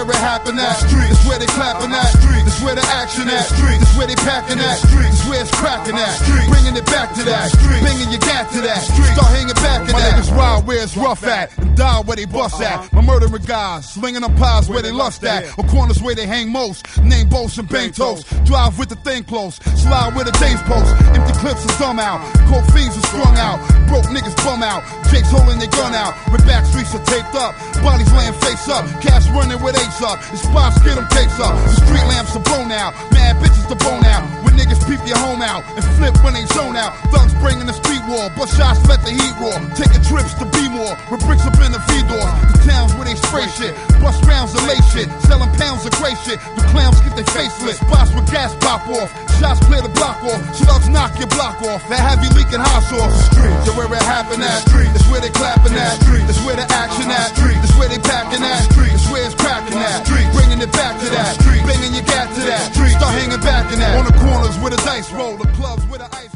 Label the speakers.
Speaker 1: where it happen at. This where they clapping at. This where the action at. This where they packing at. This where it's cracking at. Bringing it back to that. Bringing your gat to that. Start hanging back to that. My niggas ride where it's rough at. And die where they bust at. My murdering guys slinging them pies where they lust at. On corners where they hang most. Name boats and bang toast. Drive with the thing close. Slide where the days post. Empty clips is dumb out. Cold fiends are strung out. Broke niggas bum out. Jake's holding their gun out. With back streets are taped up. Bodies laying face up. Cash running with apes up. The spots get them takes up. The street lamps are blown out. Mad bitches to bone out. When niggas peep your home out. And flip when they zone out. Thugs bringing the street war. Bust shots let the heat roar. Taking trips to be more. With bricks up in the feed doors. The towns where they spray shit. Bust rounds of lay shit. Selling pounds of gray shit. The clowns get their face lit. Spots with gas pop off. Shots clear the block off. Slugs knock your block off. That heavy leaking hot sauce. Streets are where it happen at. That's where they clapping at. That's where the action at. That's where they packing at. That's where it's cracking at. Bringing it back to that. Banging your gat to that. Start hanging back in that. On the corners with a dice roll. The clubs with the ice.